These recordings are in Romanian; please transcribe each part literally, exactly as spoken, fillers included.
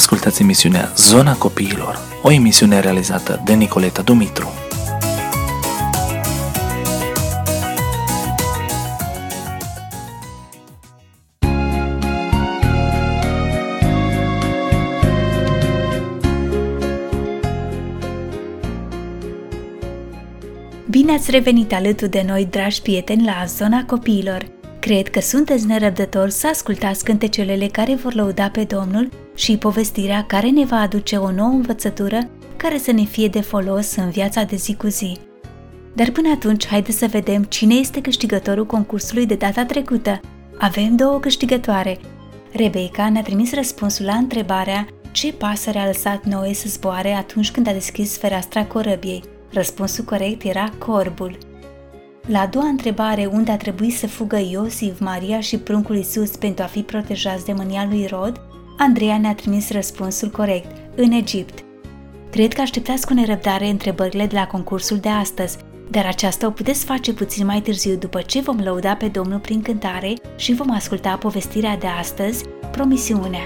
Ascultați emisiunea Zona Copiilor, o emisiune realizată de Nicoleta Dumitru. Bine ați revenit alături de noi, dragi prieteni, la Zona Copiilor! Cred că sunteți nerăbdători să ascultați cântecelele care vor lăuda pe Domnul și povestirea care ne va aduce o nouă învățătură care să ne fie de folos în viața de zi cu zi. Dar până atunci, haideți să vedem cine este câștigătorul concursului de data trecută. Avem două câștigătoare. Rebecca ne-a trimis răspunsul la întrebarea ce pasăre a lăsat Noe să zboare atunci când a deschis fereastra corăbiei. Răspunsul corect era corbul. La a doua întrebare, unde a trebuit să fugă Iosif, Maria și pruncul Iisus pentru a fi protejați de mânia lui Irod, Andreea ne-a trimis răspunsul corect, în Egipt. Cred că așteptați cu nerăbdare întrebările de la concursul de astăzi, dar aceasta o puteți face puțin mai târziu după ce vom lăuda pe Domnul prin cântare și vom asculta povestirea de astăzi, Promisiunea.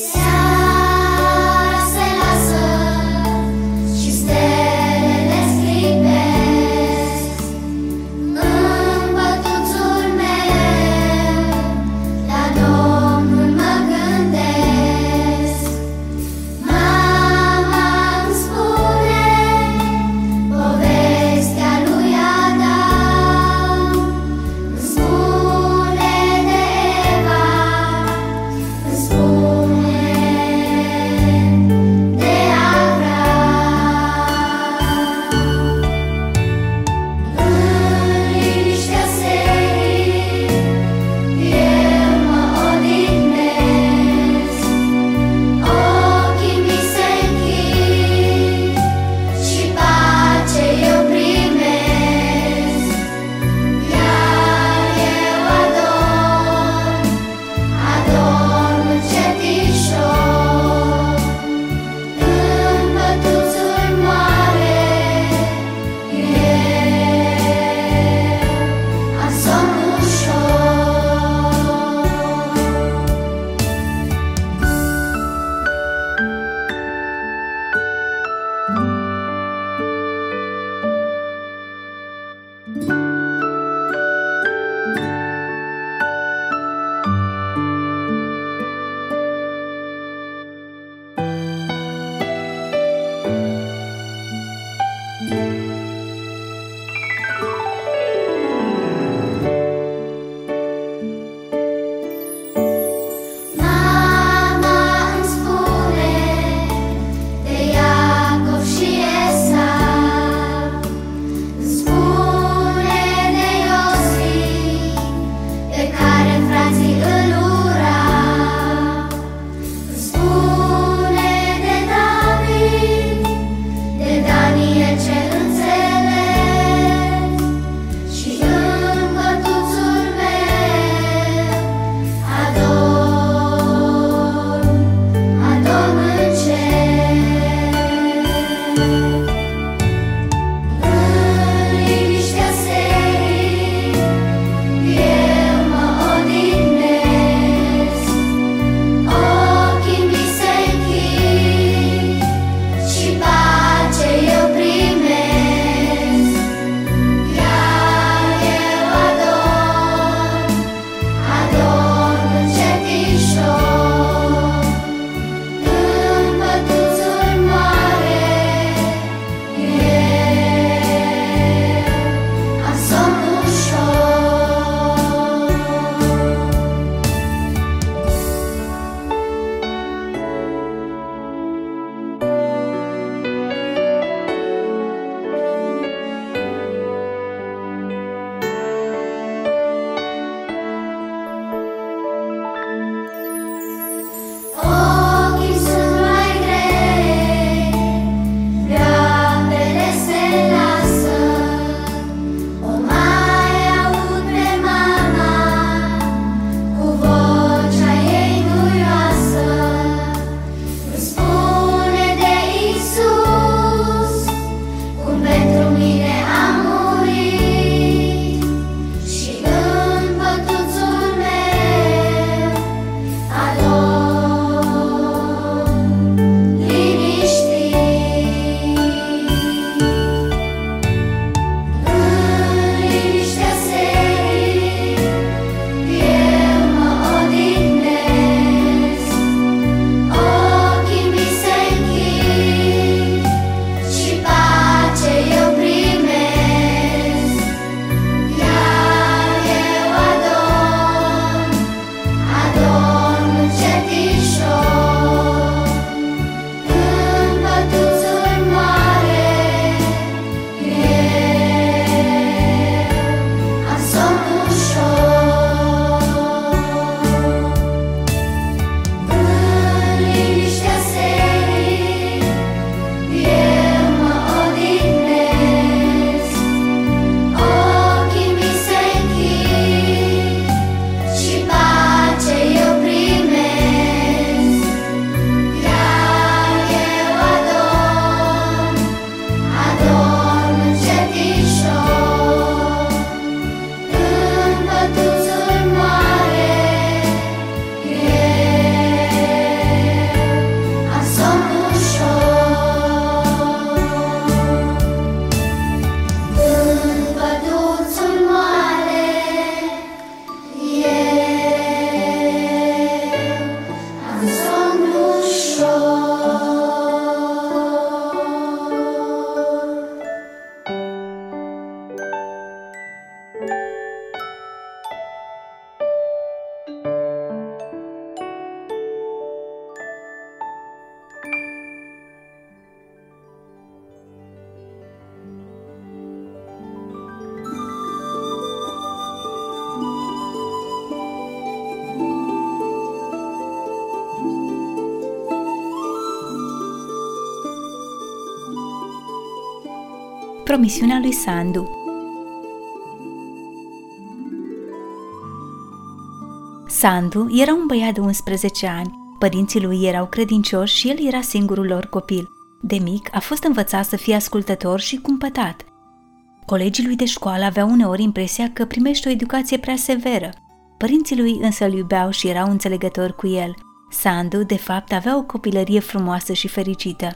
Seara se lasă și stelele scrie. somn ușor. Promisiunea lui Sandu. Sandu era un băiat de unsprezece ani. Părinții lui erau credincioși și el era singurul lor copil. De mic a fost învățat să fie ascultător și cumpătat. Colegii lui de școală aveau uneori impresia că primește o educație prea severă. Părinții lui însă îl iubeau și erau înțelegători cu el. Sandu, de fapt, avea o copilărie frumoasă și fericită.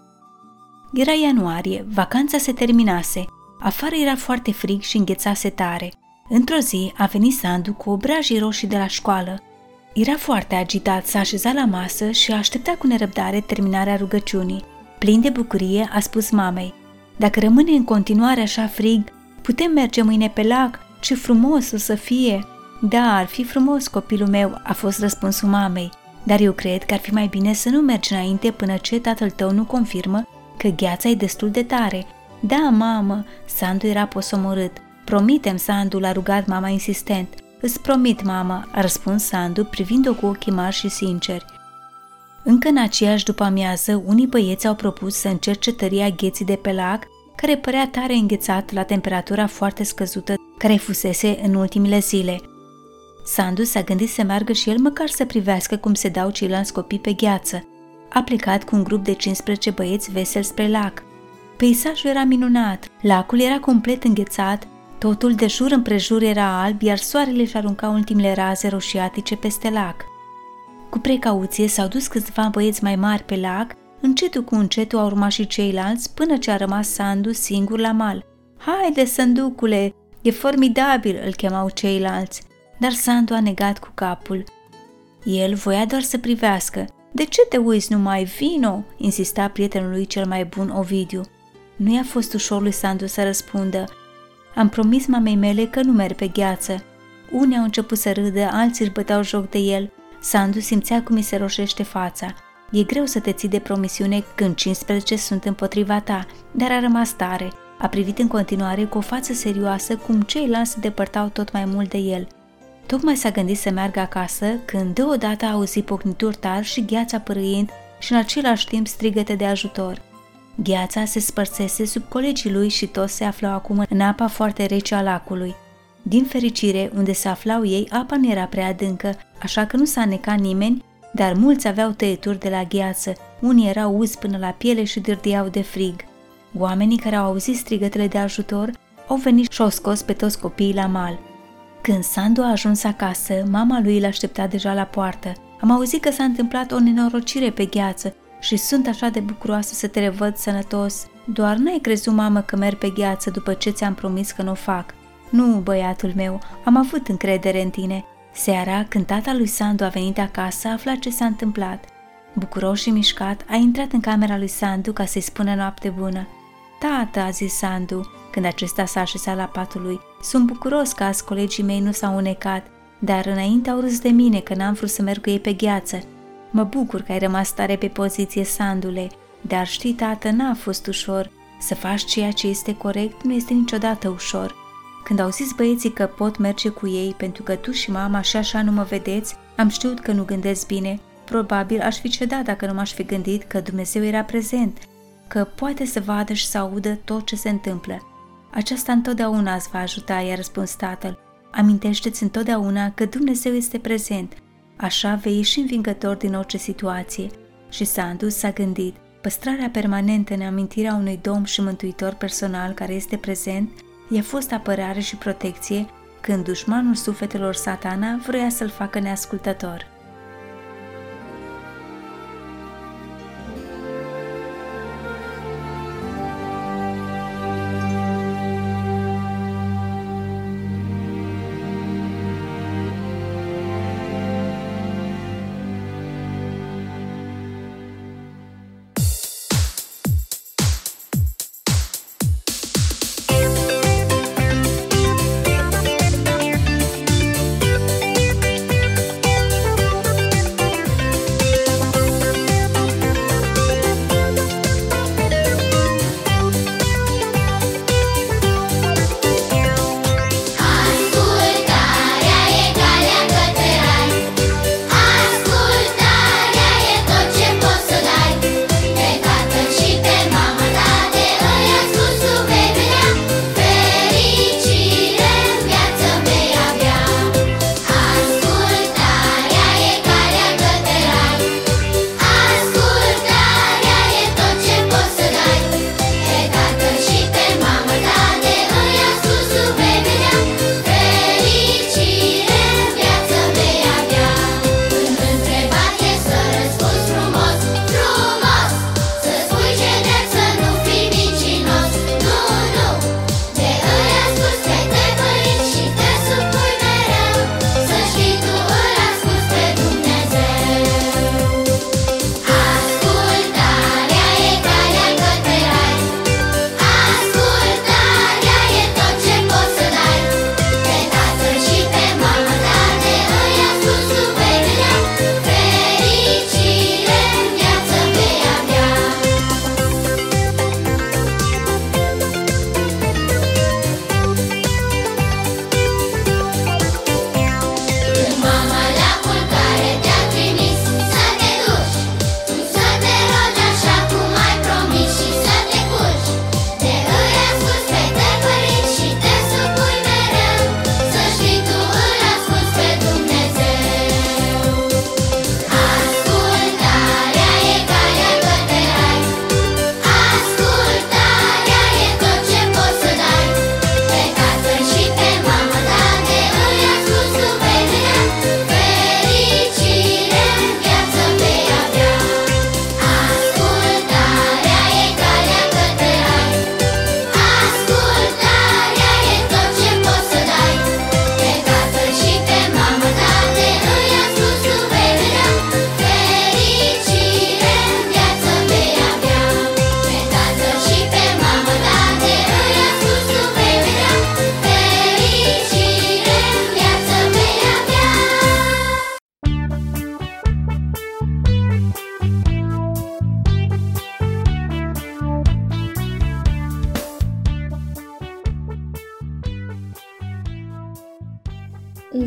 Era ianuarie, vacanța se terminase, afară era foarte frig și înghețase tare. Într-o zi a venit Sandu cu obrajii roșii de la școală. Era foarte agitat, s-a așezat la masă și a așteptat cu nerăbdare terminarea rugăciunii. Plin de bucurie a spus mamei: "Dacă rămâne în continuare așa frig, putem merge mâine pe lac? Ce frumos o să fie!" "Da, ar fi frumos, copilul meu," a fost răspunsul mamei, "dar eu cred că ar fi mai bine să nu mergi înainte până ce tatăl tău nu confirmă că gheața e destul de tare." "Da, mamă," Sandu era posomorât. "Promitem, Sandu," l-a rugat mama insistent. "Îți promit, mamă," a răspuns Sandu, privind-o cu ochii mari și sinceri. Încă în aceeași după-amiază, unii băieți au propus să încerce tăria gheții de pe lac, care părea tare înghețat la temperatura foarte scăzută care fusese în ultimele zile. Sandu s-a gândit să meargă și el măcar să privească cum se dau ceilalți copii pe gheață. A plecat cu un grup de cincisprezece băieți veseli spre lac. Peisajul era minunat, lacul era complet înghețat, totul de jur împrejur era alb, iar soarele își arunca ultimele raze roșiatice peste lac. Cu precauție s-au dus câțiva băieți mai mari pe lac, încetul cu încetul au urmat și ceilalți, până ce a rămas Sandu singur la mal. "Haide, Sanducule, e formidabil," îl chemau ceilalți, dar Sandu a negat cu capul. El voia doar să privească. "De ce te uiți numai? Vino?" insista prietenul lui cel mai bun, Ovidiu. Nu i-a fost ușor lui Sandu să răspundă. "Am promis mamei mele că nu merg pe gheață." Unii au început să râdă, alții își băteau joc de el. Sandu simțea cum îi se roșește fața. E greu să te ții de promisiune când cincisprezece sunt împotriva ta, dar a rămas tare. A privit în continuare cu o față serioasă cum ceilalți se depărtau tot mai mult de el. Tocmai s-a gândit să meargă acasă când deodată a auzit pocnituri tari și gheața părâind și în același timp strigăte de ajutor. Gheața se spărsese sub colegii lui și toți se aflau acum în apa foarte rece a lacului. Din fericire, unde se aflau ei, apa nu era prea adâncă, așa că nu s-a necat nimeni, dar mulți aveau tăieturi de la gheață, unii erau uzi până la piele și dârdiau de frig. Oamenii care au auzit strigătele de ajutor au venit și au scos pe toți copiii la mal. Când Sandu a ajuns acasă, mama lui îl aștepta deja la poartă. "Am auzit că s-a întâmplat o nenorocire pe gheață și sunt așa de bucuroasă să te revăd sănătos. Doar n-ai crezut, mamă, că merg pe gheață după ce ți-am promis că nu o fac." "Nu, băiatul meu, am avut încredere în tine." Seara, când tata lui Sandu a venit acasă, a aflat ce s-a întâmplat. Bucuros și mișcat, a intrat în camera lui Sandu ca să-i spună noapte bună. "Tată," a zis Sandu, când acesta s-a așezat la patul lui, "sunt bucuros că azi colegii mei nu s-au unecat, dar înainte au râs de mine că n-am vrut să merg cu ei pe gheață. Mă bucur că ai rămas tare pe poziție, Sandule, dar știi, tată, n-a fost ușor. Să faci ceea ce este corect nu este niciodată ușor. Când au zis băieții că pot merge cu ei pentru că tu și mama și așa nu mă vedeți, am știut că nu gândesc bine. Probabil aș fi cedat dacă nu m-aș fi gândit că Dumnezeu era prezent, că poate să vadă și să audă tot ce se întâmplă. Aceasta întotdeauna îți va ajuta," i-a răspuns tatăl. "Amintește-ți întotdeauna că Dumnezeu este prezent, așa vei ieși învingător din orice situație." Și Sandu s-a gândit, păstrarea permanentă în amintirea unui Domn și Mântuitor personal care este prezent i-a fost apărare și protecție când dușmanul sufletelor, Satana, vrea să-l facă neascultător.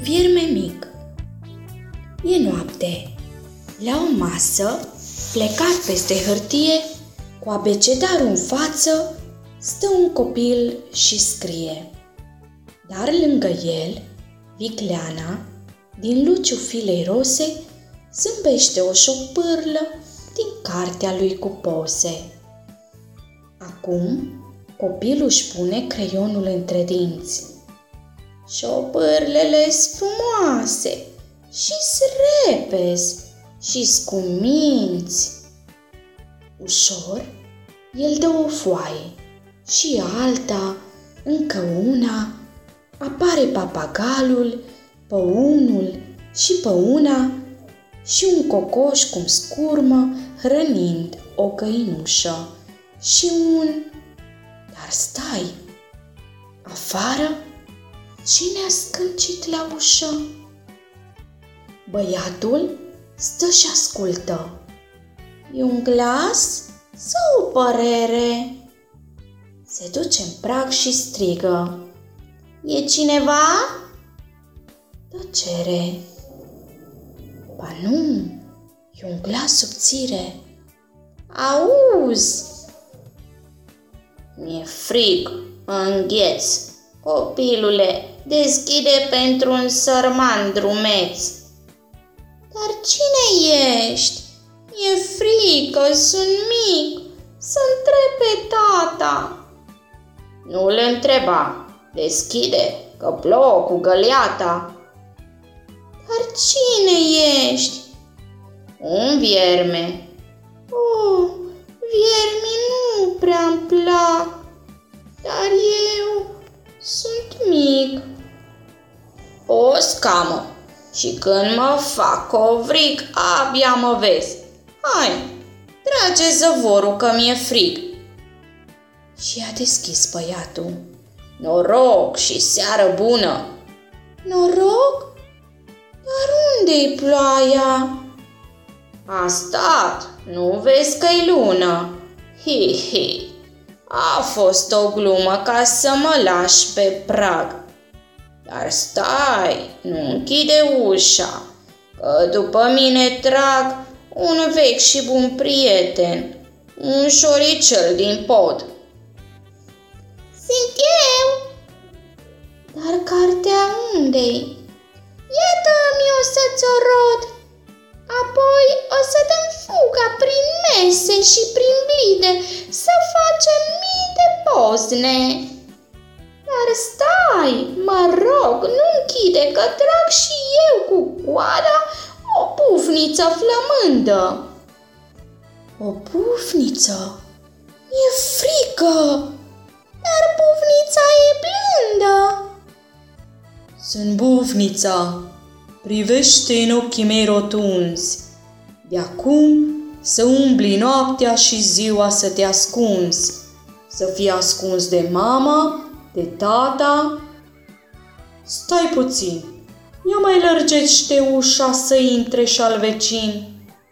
vierme mic. E noapte. La o masă, plecat peste hârtie, cu abecedarul în față, stă un copil și scrie. Dar lângă el, vicleana, din luciul filei rose, zâmbește o șopârlă din cartea lui cu pose. Acum, copilul își pune creionul între dinți. Șopârlele-s frumoase și-s repezi și-s cu minți. Ușor, el dă o foaie și alta, încă una, apare papagalul, pe unul și pe una și un cocoș cum scurmă hrănind o găinușă și un... Dar stai! Afară? Cine a scâncit la ușă? Băiatul stă și ascultă. E un glas sau o părere? Se duce în prag și strigă. E cineva? Tăcere. Ba nu, e un glas subțire. Auzi! Mi-e frig, îngheț. Copilule, deschide pentru un sărman drumeț. Dar cine ești? Mi-e frică, sunt mic, să întreb pe tata. Nu-l întreba, deschide, că plouă cu găleata. Dar cine ești? Un vierme. Oh, viermii nu prea-mi plac, dar eu sunt mic. O scamă și când mă fac covric, abia mă vezi. Hai, trage zăvorul că mi-e frig. Și a deschis băiatul. Noroc și seară bună. Noroc? Dar unde-i ploaia? A stat, nu vezi că-i lună. Hi, hi, a fost o glumă ca să mă lași pe prag. Dar stai, nu închide ușa, că după mine trag un vechi și bun prieten, un șoricel din pod. Sunt eu! Dar cartea unde-i? Iată-mi o să-ți o rod, apoi o să dăm fuga prin mese și prin blide să facem mii de pozne. Dar stai, mă rog, nu închide că trag și eu cu coada o pufniță flămândă. O pufniță? Mi-e frică, dar pufnița e blândă. Sunt bufnița, privește în ochii mei rotunzi. De acum să umbli noaptea și ziua să te ascunzi, să fii ascuns de mama, de tata. Stai puțin, ia mai lărgește ușa să intre și al vecin.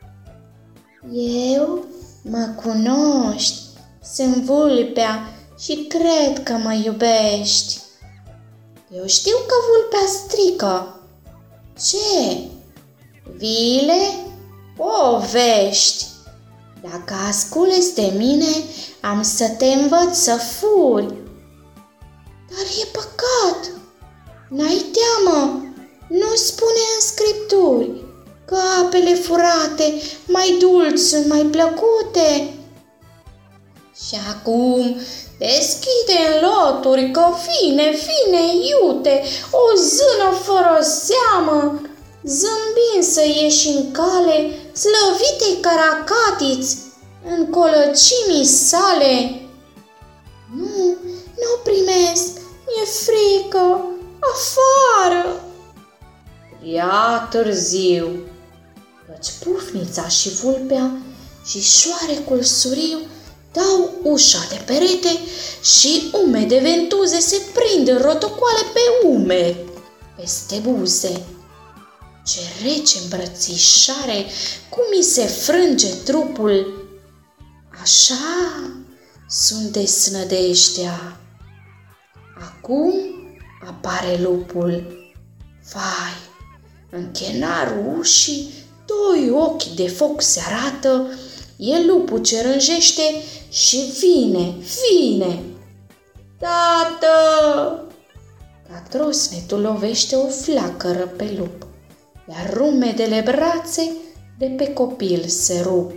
Eu mă cunoști, sunt vulpea și cred că mă iubești. Eu știu că vulpea strică. Ce? Vile? Povești. Dacă asculți de mine, am să te învăț să furi. Dar e păcat. N-ai teamă, nu spune în scripturi că apele furate mai dulci sunt mai plăcute. Și acum deschide în loturi că vine, vine iute, o zână fără seamă, zâmbind să ieși în cale, slăvitei caracatiți în colăcimii sale. Nu, nu primesc, mi-e frică, afară. Prea târziu, căci pufnița și vulpea și șoarecul suriu dau ușa de perete și umede ventuze se prind în rotocoale pe ume, peste buze. Ce rece îmbrățișare, cum mi se frânge trupul. Așa sunt desnădejdea. Acum apare lupul. Vai, în chenarul ușii, doi ochi de foc se arată, e lupul ce rânjește și vine, vine. Tată! Ca trosnetul lovește o flacără pe lup, iar rumedele brațe de pe copil se rup.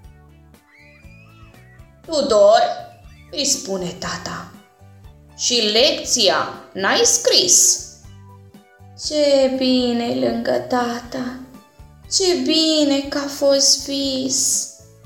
Tudor, îi spune tata, și lecția n-ai scris? Ce bine lângă tata, ce bine că a fost vis.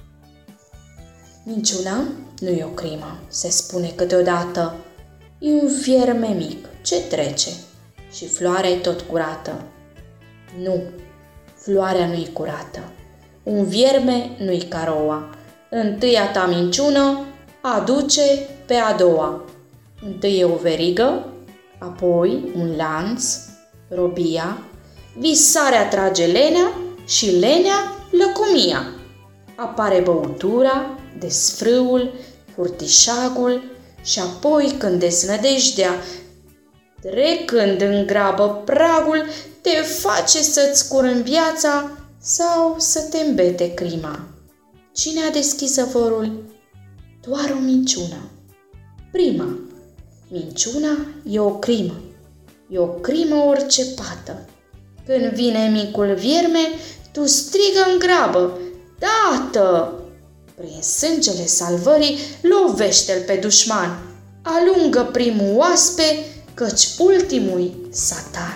Minciuna nu e o crimă, se spune câteodată. E un vierme mic ce trece și floarea e tot curată. Nu, floarea nu-i curată. Un vierme nu-i ca roa. Întâia ta minciună aduce pe a doua. Întâi e o verigă, apoi un lanț, robia, visarea trage lenea și lenea lăcomia. Apare băutura, desfrâul, furtișagul și apoi când deznădejdea, trecând în grabă pragul, te face să-ți curând viața sau să te îmbete crima. Cine a deschis zăvorul? Doar o minciună. Prima, minciuna e o crimă. E o crimă orice pată. Când vine micul vierme, tu strigă în grabă, Tată! Prin sângele salvării lovește-l pe dușman. Alungă primul oaspe, căci ultimul-i satan.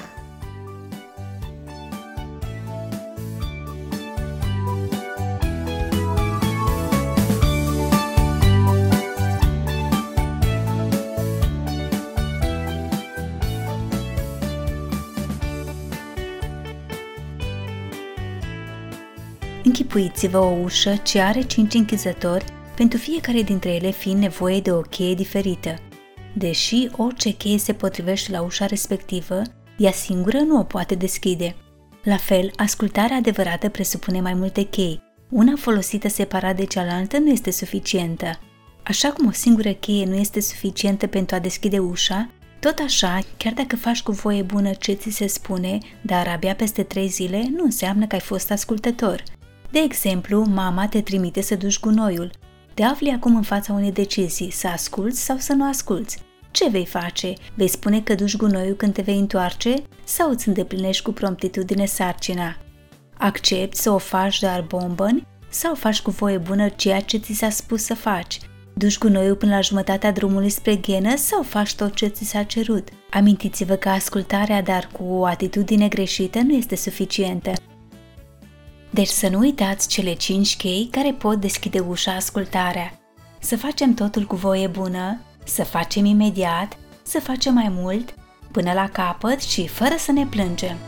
Închipuiți-vă o ușă ce are cinci închizători, pentru fiecare dintre ele fiind nevoie de o cheie diferită. Deși orice cheie se potrivește la ușa respectivă, ea singură nu o poate deschide. La fel, ascultarea adevărată presupune mai multe chei. Una folosită separat de cealaltă nu este suficientă. Așa cum o singură cheie nu este suficientă pentru a deschide ușa, tot așa, chiar dacă faci cu voie bună ce ți se spune, dar abia peste trei zile, nu înseamnă că ai fost ascultător. De exemplu, mama te trimite să duci gunoiul. Te afli acum în fața unei decizii, să asculți sau să nu asculți. Ce vei face? Vei spune că duci gunoiul când te vei întoarce sau îți îndeplinești cu promptitudine sarcina? Accepti să o faci doar bombăni sau faci cu voie bună ceea ce ți s-a spus să faci? Duci gunoiul până la jumătatea drumului spre ghenă sau faci tot ce ți s-a cerut? Amintiți-vă că ascultarea, dar cu o atitudine greșită, nu este suficientă. Deci să nu uitați cele cinci chei care pot deschide ușa ascultarea. Să facem totul cu voie bună, să facem imediat, să facem mai mult, până la capăt și fără să ne plângem.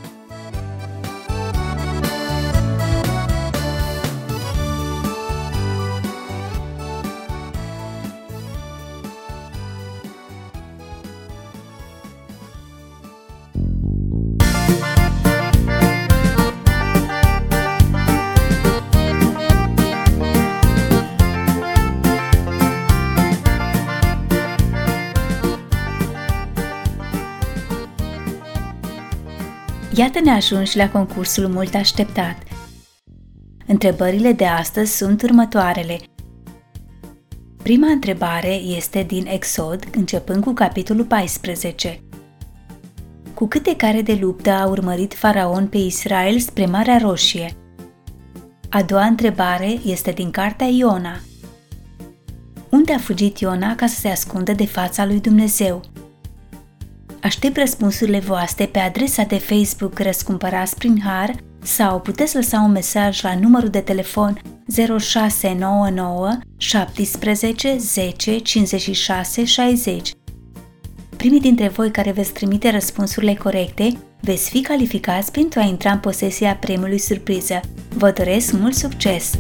Iată-ne ajungi la concursul mult așteptat. Întrebările de astăzi sunt următoarele. Prima întrebare este din Exod, începând cu capitolul paisprezece. Cu câte care de luptă a urmărit Faraon pe Israel spre Marea Roșie? A doua întrebare este din cartea Iona. Unde a fugit Iona ca să se ascundă de fața lui Dumnezeu? Aștept răspunsurile voastre pe adresa de Facebook Răscumpărați prin Har sau puteți lăsa un mesaj la numărul de telefon zero șase nouă nouă șaptesprezece zece cincizeci și șase șaizeci. Primii dintre voi care veți trimite răspunsurile corecte veți fi calificați pentru a intra în posesia premiului surpriză. Vă doresc mult succes!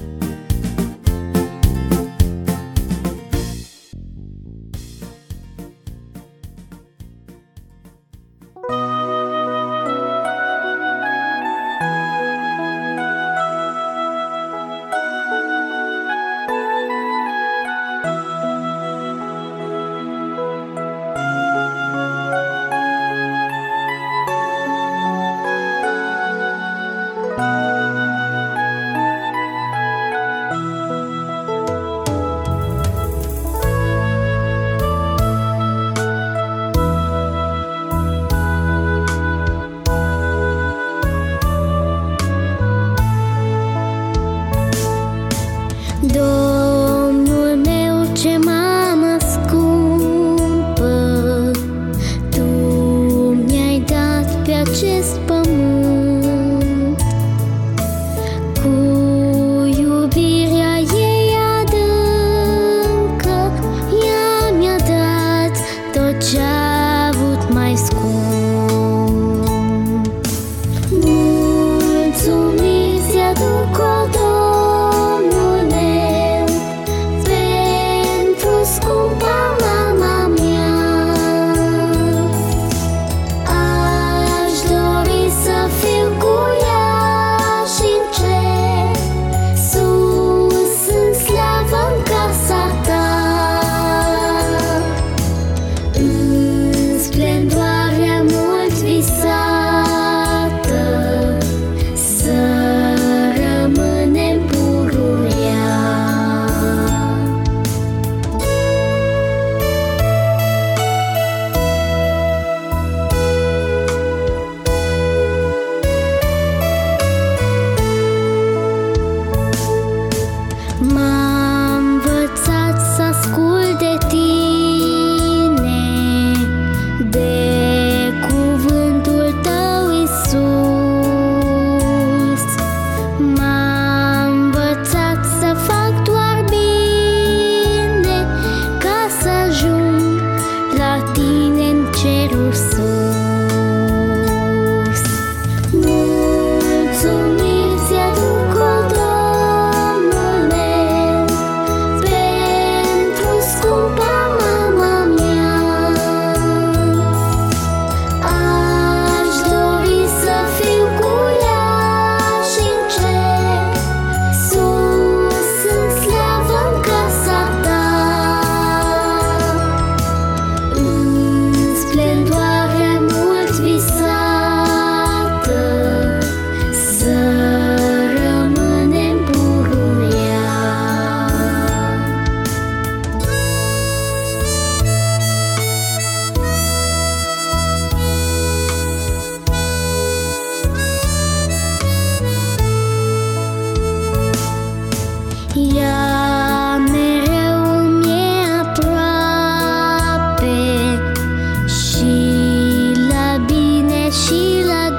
ea mereu mi-e aproape, și la bine și la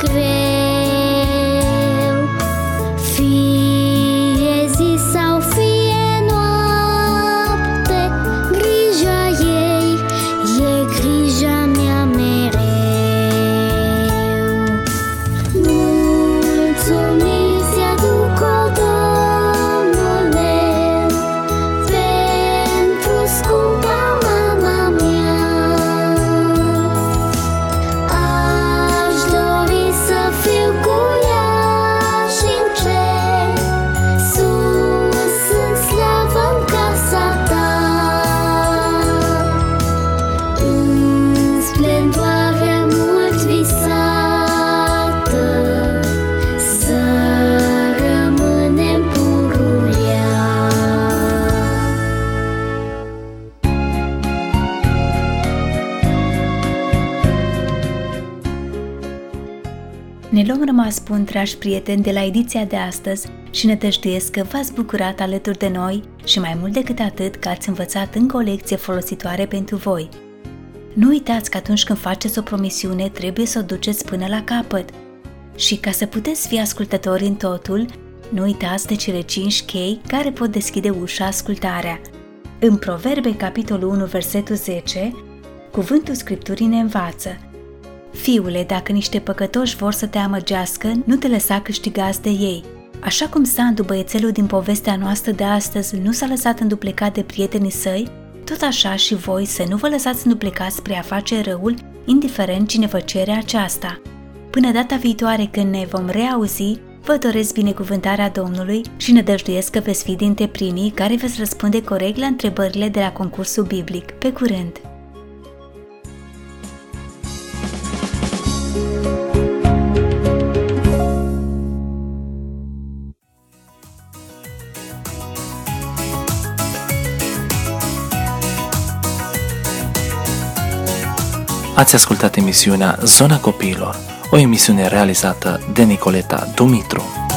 greu, fie zi sau fie noapte, grija ei e grija mea mereu. Mulțumiri ți-aduc, o Domnule, pentru scumpa mama mea. Aș dori să fiu cu ea și-n cer, sus în slavă în casa ta, în splendoarea mult visată, să rămânem pururea. Ne luăm rămas bun, dragi prieteni, de la ediția de astăzi și ne tăjduiesc că v-ați bucurat alături de noi și mai mult decât atât că ați învățat încă o lecție folositoare pentru voi. Nu uitați că atunci când faceți o promisiune trebuie să o duceți până la capăt. Și ca să puteți fi ascultători în totul, nu uitați de cele cinci chei care pot deschide ușa ascultarea. În Proverbe, capitolul unu, versetul zece, cuvântul Scripturii ne învață: Fiule, dacă niște păcătoși vor să te amăgească, nu te lăsa câștigați de ei. Așa cum Sandu, băiețelul din povestea noastră de astăzi, nu s-a lăsat înduplecat de prietenii săi, tot așa și voi să nu vă lăsați înduplecați spre a face răul, indiferent cine vă cere aceasta. Până data viitoare când ne vom reauzi, vă doresc binecuvântarea Domnului și nădăjduiesc că veți fi dintre primii care veți răspunde corect la întrebările de la concursul biblic. Pe curând! Ați ascultat emisiunea Zona Copiilor, o emisiune realizată de Nicoleta Dumitru.